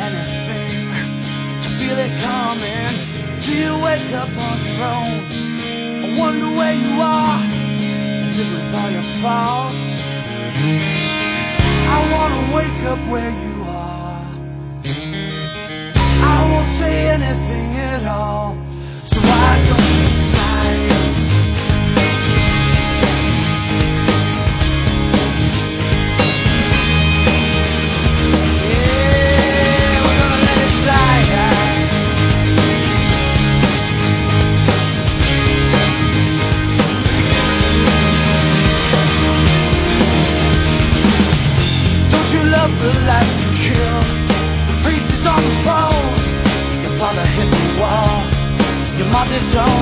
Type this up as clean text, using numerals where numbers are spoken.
anything to feel it coming. Till you wake up on your own. I wonder where you are. Is it with all your faults? I wanna wake up where you are. I won't say anything at all, so I don't slide. The life you killed, the priest is on the phone. Your father hit the wall, your mother's on